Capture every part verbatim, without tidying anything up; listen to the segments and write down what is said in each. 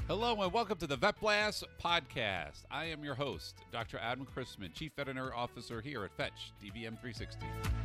Hello and welcome to the Vet Blast podcast. I am your host, Doctor Adam Chrisman, Chief Veterinary Officer here at Fetch D V M three sixty.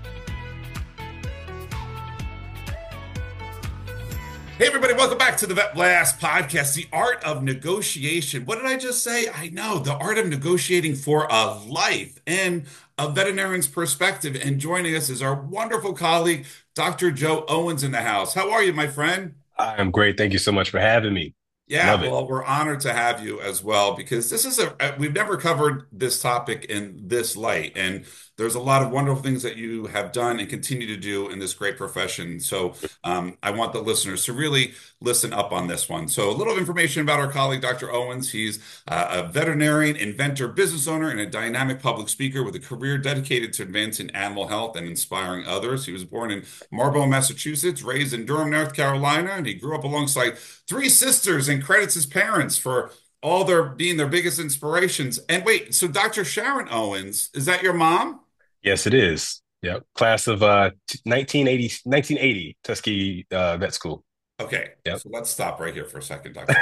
Hey everybody, welcome back to the Vet Blast podcast, the art of negotiation. What did I just say? I know, the art of negotiating for a life and a veterinarian's perspective. And joining us is our wonderful colleague, Doctor Joe Owens in the house. How are you, my friend? I'm great. Thank you so much for having me. Yeah, Love it. well, we're honored to have you as well because this is a, a- we've never covered this topic in this light. And there's a lot of wonderful things that you have done and continue to do in this great profession. So um, I want the listeners to really listen up on this one. So a little information about our colleague, Doctor Owens. He's uh, a veterinarian, inventor, business owner, and a dynamic public speaker with a career dedicated to advancing animal health and inspiring others. He was born in Marlborough, Massachusetts, raised in Durham, North Carolina, and he grew up alongside three sisters and credits his parents for all their being their biggest inspirations. And wait, so Doctor Sharon Owens, is that your mom? Yes, it is. Yep. Class of uh, t- nineteen eighty, nineteen eighty Tuskegee uh, Vet School. Okay, Yep. so let's stop right here for a second, Doctor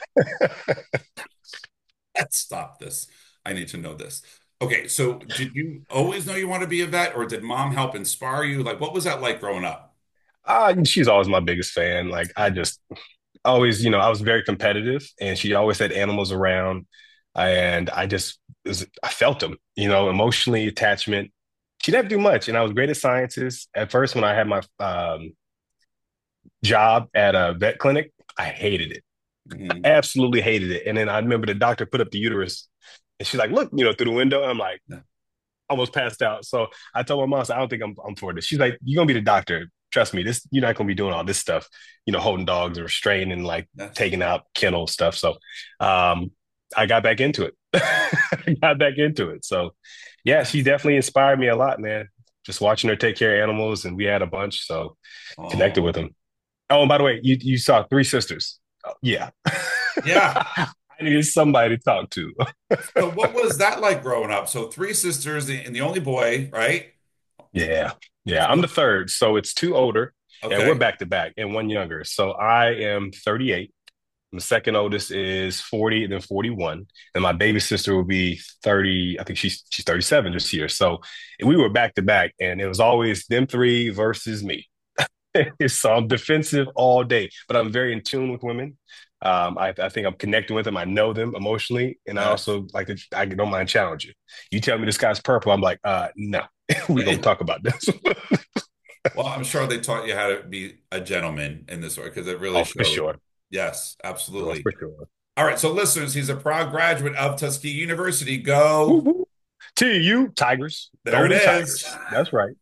Let's stop this. I need to know this. Okay, so did you always know you want to be a vet, or did mom help inspire you? Like, what was that like growing up? uh, she's always my biggest fan. Like, I just always, you know, I was very competitive and she always had animals around. And I just, was, I felt them, you know, emotionally, attachment. She didn't do much. And I was great at sciences. At first, when I had my um, job at a vet clinic, I hated it. Mhm. Absolutely hated it. And then I remember the doctor put up the uterus and she's like, look, you know, through the window. I'm like, Yeah. almost passed out. So I told my mom, I, said, I don't think I'm, I'm for this. She's like, you're going to be the doctor. Trust me, this you're not going to be doing all this stuff, you know, holding dogs and restraining and like Yes. taking out kennel stuff. So um, I got back into it. I got back into it. So yeah, she definitely inspired me a lot, man. Just watching her take care of animals, and we had a bunch, so connected Oh, with them. Oh, and by the way, you you saw three sisters. Oh, yeah. yeah. I needed somebody to talk to. So what was that like growing up? So three sisters and the only boy, right? Yeah. Yeah. I'm the third. So it's two older and we're Okay. back to back and one younger. So I am thirty-eight. The second oldest is forty and then forty-one. And my baby sister will be thirty. I think she's she's thirty-seven this year. So we were back to back and it was always them three versus me. So I'm defensive all day, but I'm very in tune with women. Um, I, I think I'm connecting with them. I know them emotionally, and I Yes. also like to. I don't mind challenging. You tell me the sky's purple, I'm like, uh, no, we gonna talk about this. Well, I'm sure they taught you how to be a gentleman in this way because it really Oh, for showed. sure, Yes, oh, absolutely. for sure. All right, so listeners, he's a proud graduate of Tuskegee University. Woo, Go. woo. To you, Tigers, There it Golden is. Tigers. That's right.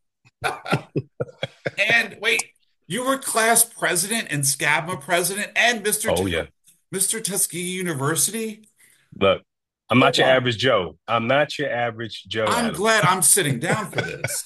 And wait, you were class president and SCABMA president and Mister Oh Tu- yeah. Mister Tuskegee University? Look, I'm not your Wow. average Joe. I'm not your average Joe, I'm Adam. glad I'm sitting down for this.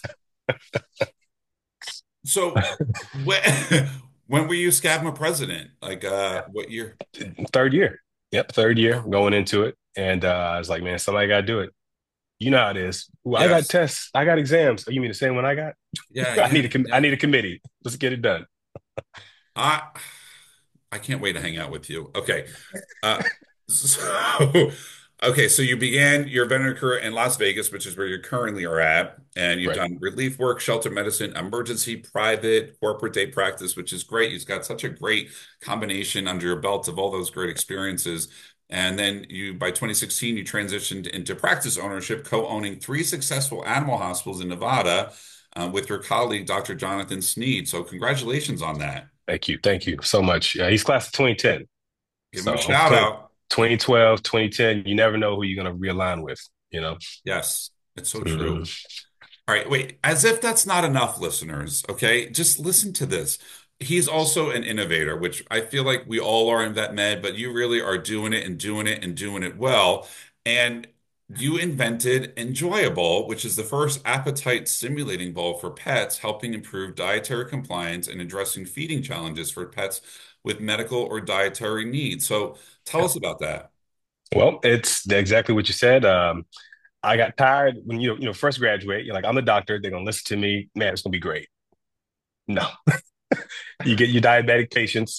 So when when were you SCABMA president? Like uh what year? Third year. Yep, third year going into it, and uh, I was like, man, somebody got to do it. You know how it is. Ooh, I got Yes. tests. I got exams. Oh, you mean the same one I got? Yeah, I yeah, need a com- I yeah. need a committee. Let's get it done. I I can't wait to hang out with you. Okay. Uh so okay, so you began your veterinary career in Las Vegas, which is where you currently are at, and you've Right. done relief work, shelter medicine, emergency, private, corporate day practice, which is great. You've got such a great combination under your belt of all those great experiences. And then you, by twenty sixteen, you transitioned into practice ownership, co-owning three successful animal hospitals in Nevada, uh, with your colleague, Doctor Jonathan Sneed. So congratulations on that. Thank you. Thank you so much. Yeah, he's class of twenty ten. Give him So a I'm shout twenty, out. twenty twelve, twenty ten. You never know who you're going to realign with, you know? Yes, it's so true. Mhm. All right, wait, as if that's not enough, listeners, okay? Just listen to this. He's also an innovator, which I feel like we all are in vet med, but you really are doing it and doing it and doing it well. And you invented Enjoyable, which is the first appetite stimulating bowl for pets, helping improve dietary compliance and addressing feeding challenges for pets with medical or dietary needs. So tell Yeah. us about that. Well, it's exactly what you said. Um, I got tired when you, you know, first graduate. You're like, I'm a doctor. They're going to listen to me. Man, it's going to be great. No, you get your diabetic patients.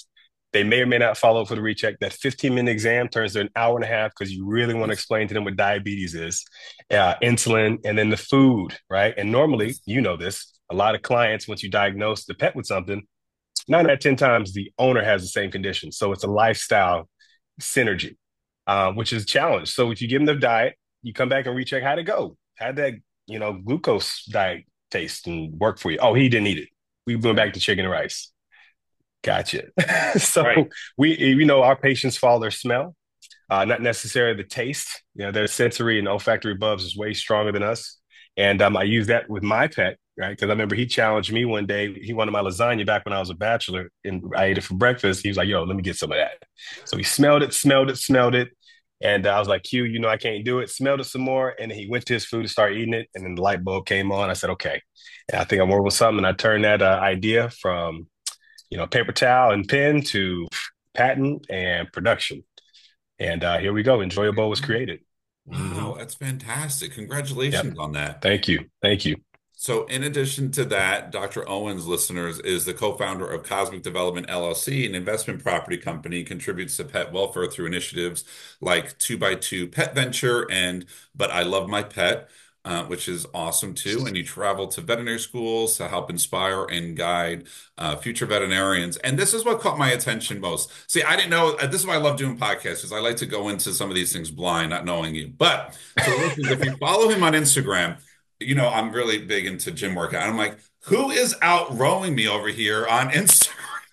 They may or may not follow up for the recheck. That fifteen minute exam turns to an hour and a half because you really want to explain to them what diabetes is, uh, insulin, and then the food, right? And normally, you know this, a lot of clients, once you diagnose the pet with something, nine out of ten times the owner has the same condition. So it's a lifestyle synergy, uh, which is a challenge. So if you give them the diet, you come back and recheck how'd it go. How'd that, you know, glucose diet taste and work for you? Oh, he didn't eat it. We went back to chicken and rice. Gotcha. So right. we, you know, our patients follow their smell, uh, not necessarily the taste. You know, their sensory and olfactory bulbs is way stronger than us. And um, I use that with my pet, right? Because I remember he challenged me one day. He wanted my lasagna back when I was a bachelor, and I ate it for breakfast. He was like, yo, let me get some of that. So he smelled it, smelled it, smelled it. And I was like, Q, you know, I can't do it. Smelled it some more. And then he went to his food to start eating it. And then the light bulb came on. I said, okay. And I think I'm working with something. And I turned that uh, idea from, you know, paper towel and pen to patent and production. And uh, here we go. Enjoyable was created. Wow, that's fantastic. Congratulations yep. on that. Thank you. Thank you. So in addition to that, Doctor Owens, listeners, is the co-founder of Cosmic Development L L C, an investment property company, contributes to pet welfare through initiatives like two by two Pet Venture and But I Love My Pet, uh, which is awesome too. And you travel to veterinary schools to help inspire and guide uh, future veterinarians. And this is what caught my attention most. See, I didn't know, this is why I love doing podcasts, because I like to go into some of these things blind, not knowing you. But so listen, if you follow him on Instagram, you know, I'm really big into gym workout. And I'm like, who is out rowing me over here on Instagram?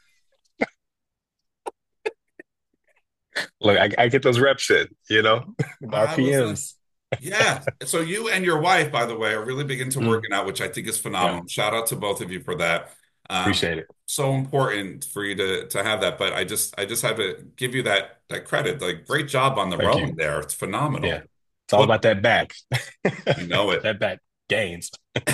Look, I, I get those reps in, you know, R P Ms. Yeah. So you and your wife, by the way, are really big into working mm. out, which I think is phenomenal. Yeah. Shout out to both of you for that. Um, Appreciate it. So important for you to to have that. But I just I just have to give you that that credit. Like, great job on the Thank rowing you. there. It's phenomenal. Yeah. It's all well, about that back. You know it. That back gains.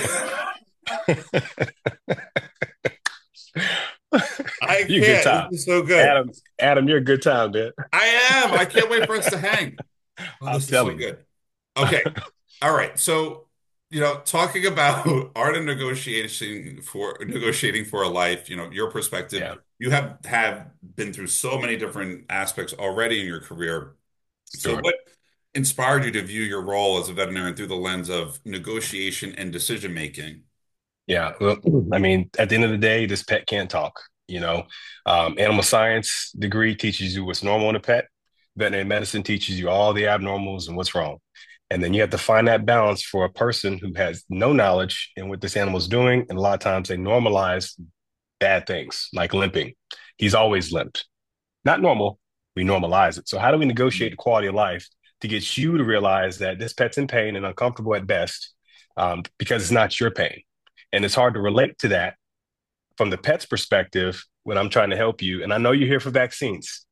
I you're can't. Good time. This is so good. Adam, Adam, you're a good time, man. I am. I can't wait for us to hang. Oh, I'll this tell is so you. Good. Okay. All right. So, you know, talking about art and negotiation for negotiating for a life, you know, your perspective, yeah. you have have been through so many different aspects already in your career. Sure. So what inspired you to view your role as a veterinarian through the lens of negotiation and decision making? Yeah. Well, I mean, at the end of the day, this pet can't talk. You know, um, animal science degree teaches you what's normal in a pet. Veterinary medicine teaches you all the abnormals and what's wrong. And then you have to find that balance for a person who has no knowledge in what this animal is doing. And a lot of times they normalize bad things like limping. He's always limped. Not normal. We normalize it. So how do we negotiate the quality of life to get you to realize that this pet's in pain and uncomfortable at best um, because it's not your pain? And it's hard to relate to that from the pet's perspective when I'm trying to help you. And I know you're here for vaccines,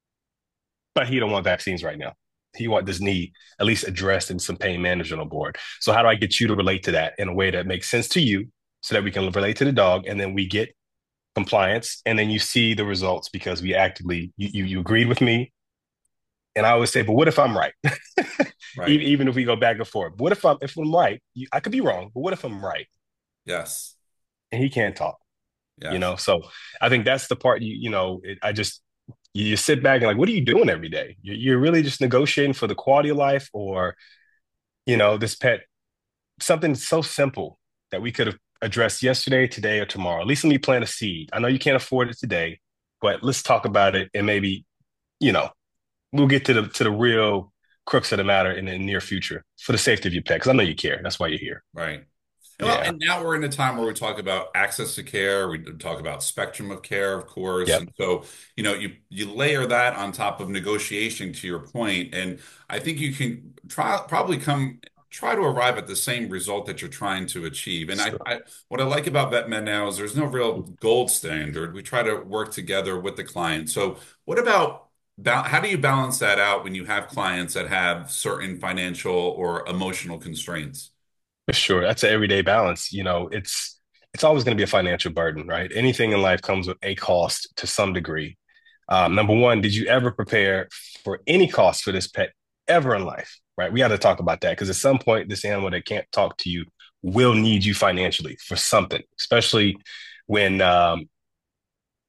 but he don't want vaccines right now. He want this need at least addressed and some pain management on board. So how do I get you to relate to that in a way that makes sense to you so that we can relate to the dog, and then we get compliance, and then you see the results because we actively, you, you, you agreed with me. And I always say, but what if I'm right? Right. Even, even if we go back and forth, what if I'm, if I'm right? You, I could be wrong, but what if I'm right? Yes. And he can't talk, yes. You know? So I think that's the part you, you know, it, I just, you sit back and like, what are you doing every day? You're, you're really just negotiating for the quality of life, or, you know, this pet, something so simple that we could have addressed yesterday, today, or tomorrow. At least let me plant a seed. I know you can't afford it today, but let's talk about it. And maybe, you know, we'll get to the, to the real crux of the matter in the near future for the safety of your pet. Cause I know you care. That's why you're here. Right. Well, yeah. And now we're in a time where we talk about access to care. We talk about spectrum of care, of course. Yep. And so, you know, you you layer that on top of negotiation, to your point, and I think you can try probably come try to arrive at the same result that you're trying to achieve. And sure. I, I what I like about VetMed now is there's no real gold standard. We try to work together with the client. So, what about how do you balance that out when you have clients that have certain financial or emotional constraints? For sure. That's an everyday balance. You know, it's it's always going to be a financial burden, right? Anything in life comes with a cost to some degree. Um, number one, did you ever prepare for any cost for this pet ever in life, right? We got to talk about that, because at some point, this animal that can't talk to you will need you financially for something, especially when, um,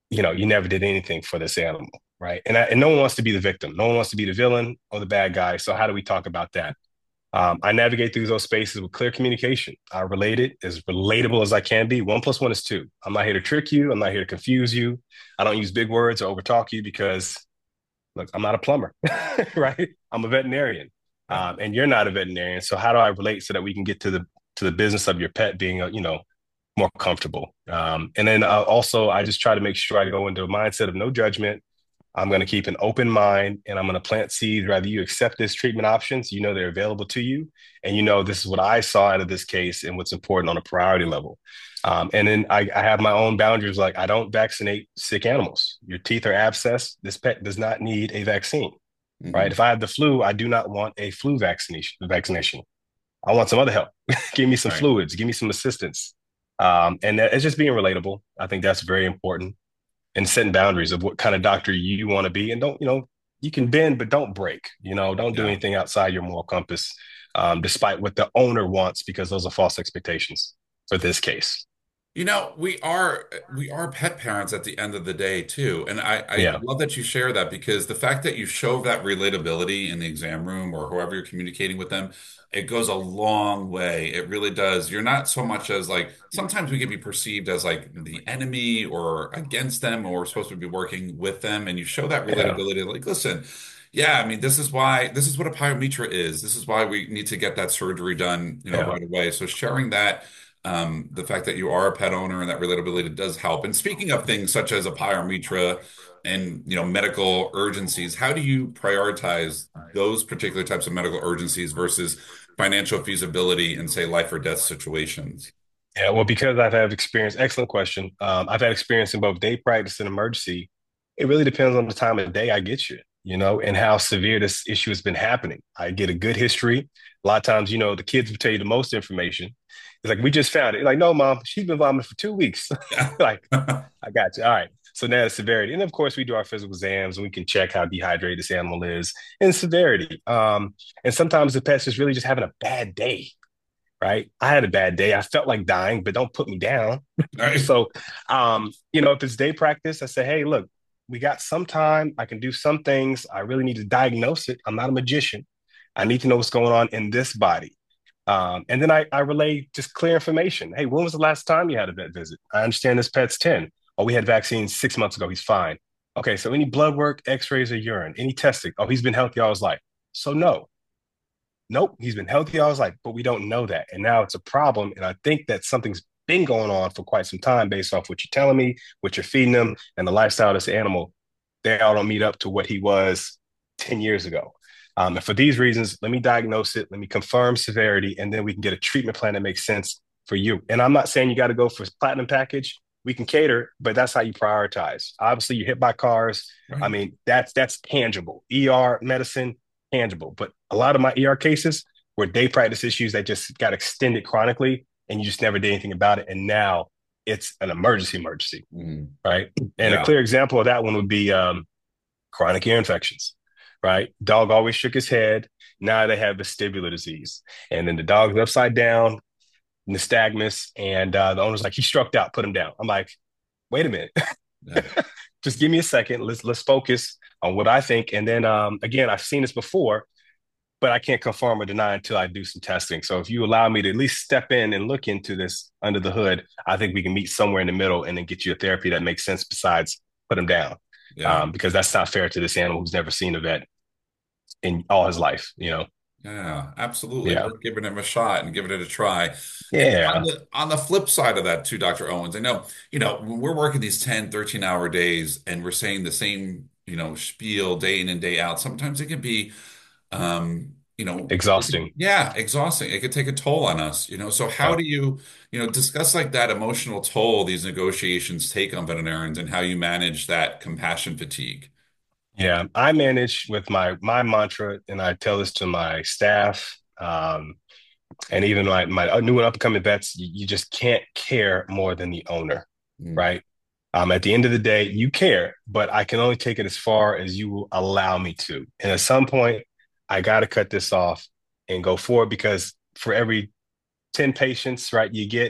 you know, you never did anything for this animal, right? And I, and no one wants to be the victim. No one wants to be the villain or the bad guy. So how do we talk about that? Um, I navigate through those spaces with clear communication. I relate it as relatable as I can be. One plus one is two. I'm not here to trick you. I'm not here to confuse you. I don't use big words or overtalk you because, look, I'm not a plumber, right? I'm a veterinarian, Right. um, and you're not a veterinarian. So how do I relate so that we can get to the to the business of your pet being, uh, you know, more comfortable? Um, and then uh, also, I just try to make sure I go into a mindset of no judgment. I'm going to keep an open mind and I'm going to plant seeds. Rather you accept this treatment options, you know they're available to you, and you know this is what I saw out of this case and what's important on a priority level. Um, and then I, I have my own boundaries. Like I don't vaccinate sick animals. Your teeth are abscessed. This pet does not need a vaccine, Mm-hmm. right? If I have the flu, I do not want a flu vaccination. Vaccination. I want some other help. Give me some Right. fluids. Give me some assistance. Um, and that, it's just being relatable. I think that's very important, and setting boundaries of what kind of doctor you want to be. And don't, you know, you can bend, but don't break, you know, don't do Yeah. anything outside your moral compass, um, despite what the owner wants, because those are false expectations for this case. You know, we are we are pet parents at the end of the day too. And I, I Yeah. love that you share that, because the fact that you show that relatability in the exam room or whoever you're communicating with them, it goes a long way. It really does. You're not so much as like, sometimes we can be perceived as like the enemy or against them, or we're supposed to be working with them. And you show that Yeah. relatability, like, listen, yeah, I mean, this is why, this is what a pyometra is. This is why we need to get that surgery done, you know, Yeah. right away. So sharing that, um, the fact that you are a pet owner and that relatability does help. And speaking of things such as a pyometra and, you know, medical urgencies, how do you prioritize those particular types of medical urgencies versus financial feasibility in, say, life or death situations? Yeah. Well, because I've had experience, excellent question. Um, I've had experience in both day practice and emergency. It really depends on the time of day I get you, you know, and how severe this issue has been happening. I get a good history. A lot of times, you know, the kids will tell you the most information. It's like, we just found it. Like, no, mom, she's been vomiting for two weeks. Yeah. Like, I got you. All right. So now the severity. And of course, we do our physical exams and we can check how dehydrated this animal is and severity. Um, and sometimes the pet's just really just having a bad day, right? I had a bad day. I felt like dying, but don't put me down. Right. So, um, you know, if it's day practice, I say, hey, look, we got some time. I can do some things. I really need to diagnose it. I'm not a magician. I need to know what's going on in this body. Um, and then I, I relay just clear information. Hey, when was the last time you had a vet visit? I understand this pet's ten. Oh, we had vaccines six months ago. He's fine. Okay, so any blood work, x-rays, or urine, any testing? Oh, he's been healthy all his life. So no, nope, he's been healthy all his life, but we don't know that. And now it's a problem. And I think that something's been going on for quite some time based off what you're telling me, what you're feeding them, and the lifestyle of this animal. They all don't meet up to what he was ten years ago. Um, and for these reasons, let me diagnose it, let me confirm severity, and then we can get a treatment plan that makes sense for you. And I'm not saying you got to go for platinum package. We can cater, but that's how you prioritize. Obviously, you're hit by cars. I Right. mean, that's that's tangible. E R medicine, tangible. But a lot of my E R cases were day practice issues that just got extended chronically, and you just never did anything about it. And now it's an emergency, emergency, Mhm. right? And a Yeah. clear example of that one would be um, chronic ear infections, right? Dog always shook his head. Now they have vestibular disease. And then the dog's upside down, nystagmus, and uh, the owner's like, he struck out, put him down. I'm like, wait a minute. Yeah. Just give me a second. Let's let's focus on what I think. And then um, again, I've seen this before, but I can't confirm or deny until I do some testing. So if you allow me to at least step in and look into this under the hood, I think we can meet somewhere in the middle and then get you a therapy that makes sense besides put him down. Yeah. Um, because that's not fair to this animal who's never seen a vet in all his life, you know? Yeah, absolutely. Yeah. Worth giving him a shot and giving it a try. And on Yeah. the on the flip side of that too, doctor Owens, I know, you know, when we're working these ten, thirteen hour days and we're saying the same, you know, spiel day in and day out, sometimes it can be um, you know, it could- Exhausting. yeah, exhausting. It could take a toll on us, you know. So how Yeah. do you, you know, discuss like that emotional toll these negotiations take on veterinarians and how you manage that compassion fatigue? Yeah. I manage with my my mantra, and I tell this to my staff, um, and even my my new and upcoming vets, you, you just can't care more than the owner, Mm, right? Um, at the end of the day, you care, but I can only take it as far as you will allow me to. And at some point, I got to cut this off and go forward, because for every ten patients, right, you get,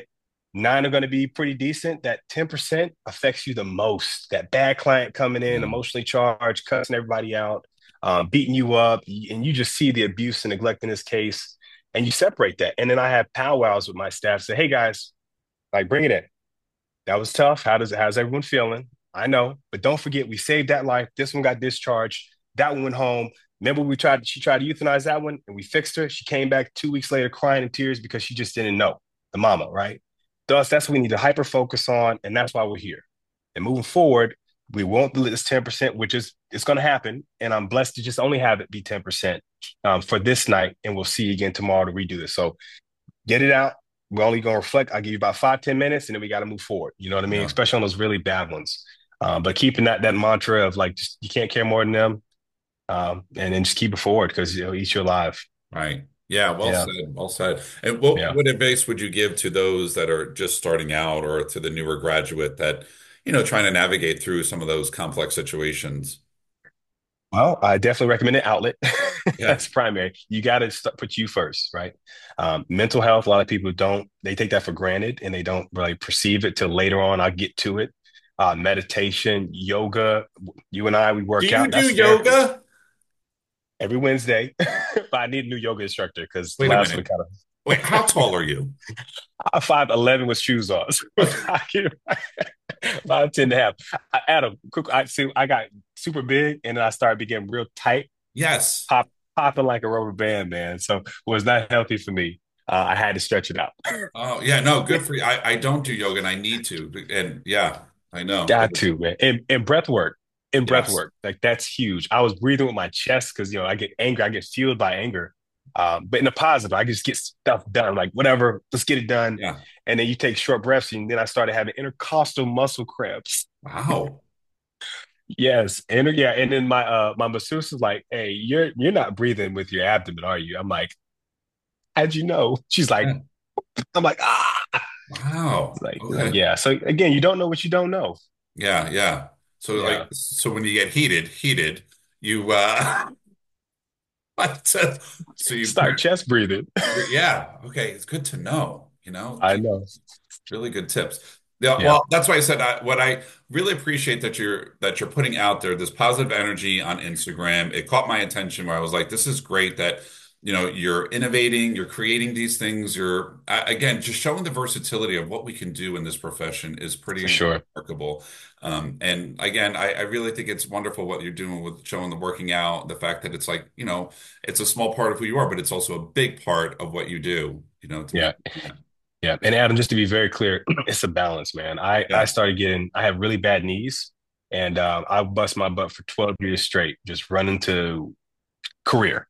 Nine are going to be pretty decent. That ten percent affects you the most. That bad client coming in, Yeah. emotionally charged, cussing everybody out, um, beating you up, and you just see the abuse and neglect in this case, and you separate that. And then I have powwows with my staff. Say, hey guys, like bring it in. That was tough. How does how's everyone feeling? I know, but don't forget we saved that life. This one got discharged. That one went home. Remember, we tried. She tried to euthanize that one, and we fixed her. She came back two weeks later, crying in tears because she just didn't know the mama, right? Thus, that's what we need to hyper focus on, and that's why we're here. And moving forward, we won't delete this ten percent, which is it's going to happen. And I'm blessed to just only have it be ten percent um, for this night, and we'll see you again tomorrow to redo this. So get it out. We're only going to reflect. I'll give you about five, ten minutes, and then we got to move forward. You know what I mean? Yeah. Especially on those really bad ones. Um, but keeping that that mantra of like, just, you can't care more than them, um, and then just keep it forward because you know each you're alive. Right. Yeah. Well Yeah. said. Well said. And what, Yeah. what advice would you give to those that are just starting out or to the newer graduate that, you know, trying to navigate through some of those complex situations? Well, I definitely recommend an outlet. Yeah. That's primary. You got to put you first, right? Um, mental health, a lot of people don't, they take that for granted and they don't really perceive it till later on. I'll get to it. Uh, meditation, yoga. You and I, we Do work you out. do That's therapy yoga? every Wednesday. But I need a new yoga instructor because the Wait a last one minute. kind of, Wait, how tall are you? I'm five eleven with shoes on. So I can, five ten and a half. I, Adam, quick, I see I got super big and then I started getting real tight, Yes. pop popping like a rubber band, man. So it was not healthy for me. Uh, I had to stretch it out. Oh, yeah. No, good for you. I, I don't do yoga and I need to. And yeah, I know. Got to, man. And, and breath work. And breath Yes. work. Like that's huge. I was breathing with my chest because you know I get angry, I get fueled by anger. Um, but in a positive, I just get stuff done, like whatever, let's get it done. Yeah. And then you take short breaths, and then I started having intercostal muscle cramps. Wow. Yes, and yeah, and then my uh my masseuse was like, "Hey, you're you're not breathing with your abdomen, are you?" I'm like, "How'd you know?" She's like, Yeah. "I'm like, ah." Wow. Like, like, Okay. yeah. So again, you don't know what you don't know. Yeah. Yeah. So like, Yeah. so when you get heated, heated, you, uh, what? So you, Start chest breathing. yeah. Okay. It's good to know, you know, I know. really good tips. Yeah, Yeah, well, that's why I said I, what I really appreciate that you're that you're putting out there this positive energy on Instagram. It caught my attention where I was like, this is great that you know you're innovating, you're creating these things. You're a- again just showing the versatility of what we can do in this profession is for pretty sure. remarkable. Um, and again, I, I really think it's wonderful what you're doing with showing the working out, the fact that it's like, you know, it's a small part of who you are, but it's also a big part of what you do, you know, to make Yeah. Yeah. And Adam, just to be very clear, it's a balance, man. I I yeah. started getting I have really bad knees and um, I bust my butt for twelve years straight, just running to career.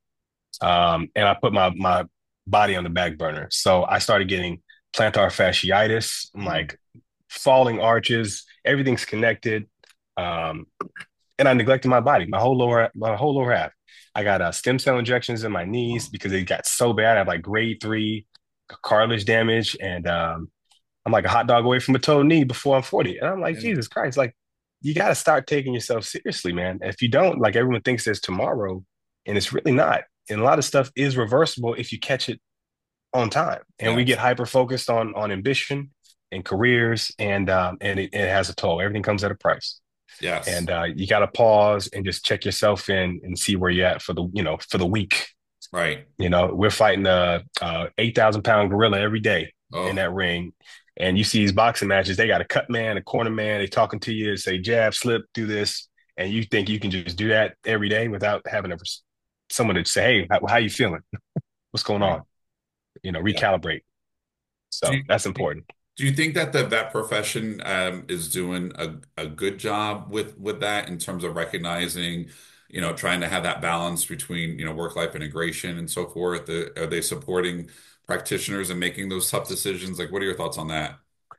Um, and I put my my body on the back burner. So I started getting plantar fasciitis, Mm. like falling arches, everything's connected. Um, and I neglected my body, my whole lower my whole lower half. I got uh, stem cell injections in my knees Oh, because it got so bad. I have like grade three cartilage damage, and um, I'm like a hot dog away from a total knee before I'm forty. And I'm like, yeah. Jesus Christ, like you got to start taking yourself seriously, man. If you don't, like everyone thinks there's tomorrow, and it's really not. And a lot of stuff is reversible if you catch it on time. And we Yes. get hyper focused on on ambition and careers, and um, and it, it has a toll. Everything comes at a price. Yes. And uh, you got to pause and just check yourself in and see where you're at for the you know for the week. Right. You know, we're fighting a, a eight thousand pound gorilla every day in Oh, that ring. And you see these boxing matches, they got a cut man, a corner man, they talking to you, say jab, slip, do this. And you think you can just do that every day without having a, someone to say, hey, how, how you feeling? What's going right. on? You know, Yeah. recalibrate. Do So you, that's important. do you think that the vet profession um, is doing a, a good job with with that in terms of recognizing, you know, trying to have that balance between, you know, work-life integration and so forth? Uh, Are they supporting practitioners and making those tough decisions? Like, what are your thoughts on that?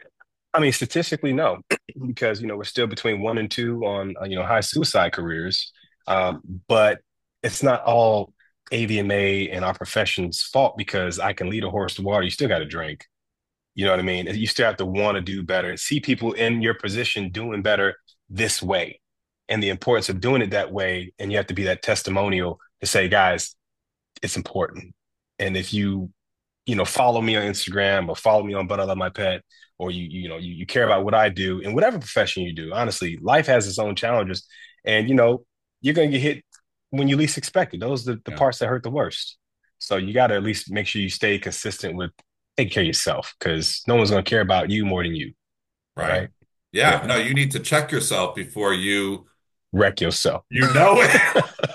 I mean, statistically, no, because, you know, we're still between one and two on, uh, you know, high suicide careers. Um, but it's not all A V M A and our profession's fault because I can lead a horse to water. You still got to drink. You know what I mean? You still have to want to do better and see people in your position doing better this way and the importance of doing it that way. And you have to be that testimonial to say, guys, it's important. And if you you know, follow me on Instagram or follow me on But I Love My Pet, or you, you know, you, you care about what I do in whatever profession you do. Honestly, life has its own challenges, and you know, you're gonna get hit when you least expect it. Those are the, the Yeah. parts that hurt the worst. So you got to at least make sure you stay consistent with taking care of yourself, because no one's gonna care about you more than you. All Right. right. Yeah. Yeah. No, you need to check yourself before you Wreck yourself. you know it.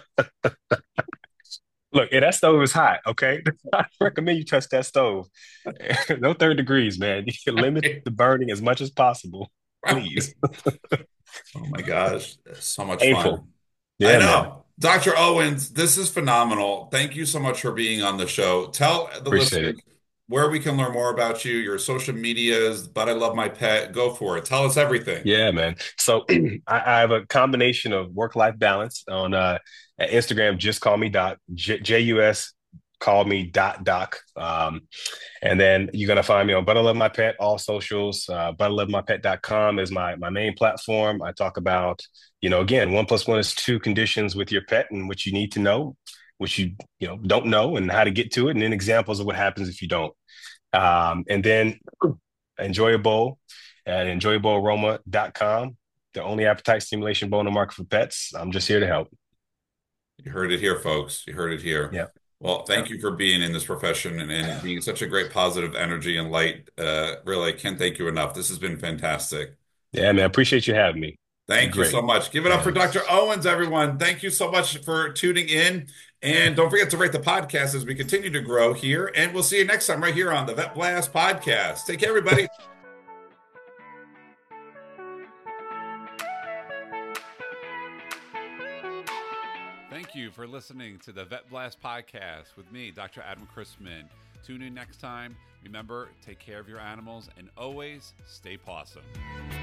Look, yeah, that stove is hot. Okay, I recommend you touch that stove. No third degrees, man. You can limit the burning as much as possible, please. Right. Oh my gosh, so much Painful. fun. I Yeah, man. know. doctor Owens, this is phenomenal. Thank you so much for being on the show. Tell the Appreciate listeners it. where we can learn more about you, your social medias, But I Love My Pet. Go for it. Tell us everything. Yeah, man. So I, I have a combination of work-life balance on uh at Instagram. Just call me Doc. J, J U S call me dot doc. Um, and then you're gonna find me on But I Love My Pet, all socials. Uh, but I love my pet dot com is my my main platform. I talk about, you know, again, one plus one is two conditions with your pet and what you need to know, which you you know don't know, and how to get to it, and then examples of what happens if you don't. Um, and then enjoy a bowl at enjoyable aroma dot com, the only appetite stimulation bowl in the market for pets. I'm just here to help. You heard it here, folks. You heard it here. Yeah. Well, thank you for being in this profession and, and being such a great positive energy and light. Uh, really, I can't thank you enough. This has been fantastic. Yeah, man. Appreciate you having me. You're Thank you so great. much. Give it up for doctor Owens, everyone. Thank you so much for tuning in. And don't forget to rate the podcast as we continue to grow here. And we'll see you next time right here on the Vet Blast Podcast. Take care, everybody. Thank you for listening to the Vet Blast Podcast with me, Doctor Adam Chrisman. Tune in next time. Remember, take care of your animals and always stay pawsome.